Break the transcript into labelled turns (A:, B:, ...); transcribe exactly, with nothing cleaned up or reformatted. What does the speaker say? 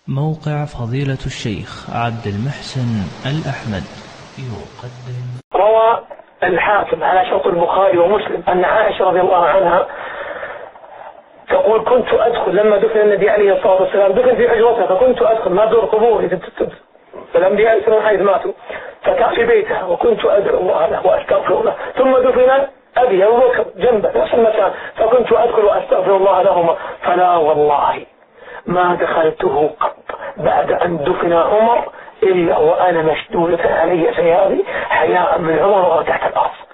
A: موقع فضيلة الشيخ عبد المحسن الأحمد يقدم.
B: روى الحاكم على شرط البخاري ومسلم أن عائشة رضي الله عنها تقول: كنت أدخل لما دفن النبي عليه الصلاة والسلام، دفن في حجرتها، فكنت أدخل ما دور قبور فالأنبياء السلام حيث ماتوا، فكان في بيتها وكنت أدعو الله له وأستغفر له، ثم دفن أبي أبو بكر جنبه نفس المكان، فكنت أدخل وأستغفر الله لهما، فلا والله ما دخلته قط بعد أن دفن عمر إلا وأنا مشدودة علي ثيابي حياء من عمر وتحت الأرض.